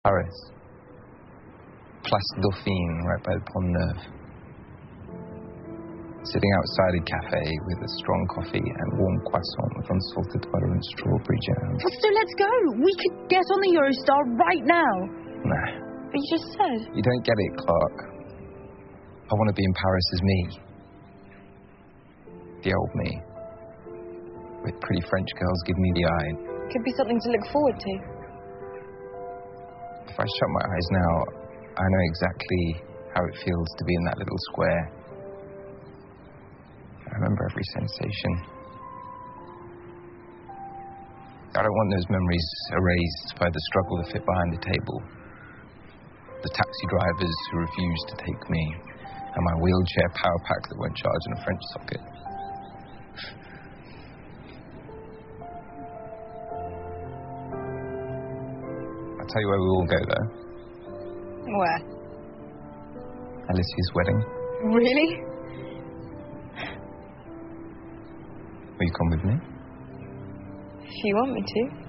Paris. Place Dauphine, right by the Pont Neuf. Sitting outside a cafe with a strong coffee and warm croissant with unsalted butter and strawberry jam. So let's go. We could get on the Eurostar right now. Nah. But you just said. You don't get it, Clark. I want to be in Paris as me. The old me. With pretty French girls give me the eye. Could be something to look forward to. If I shut my eyes now, I know exactly how it feels to be in that little square. I remember every sensation. I don't want those memories erased by the struggle to fit behind the table. The taxi drivers who refuse to take me, and my wheelchair power pack that won't charge in a French socket. I'll tell you where we all go, though. Where? Alicia's wedding. Really? Will you come with me? If you want me to.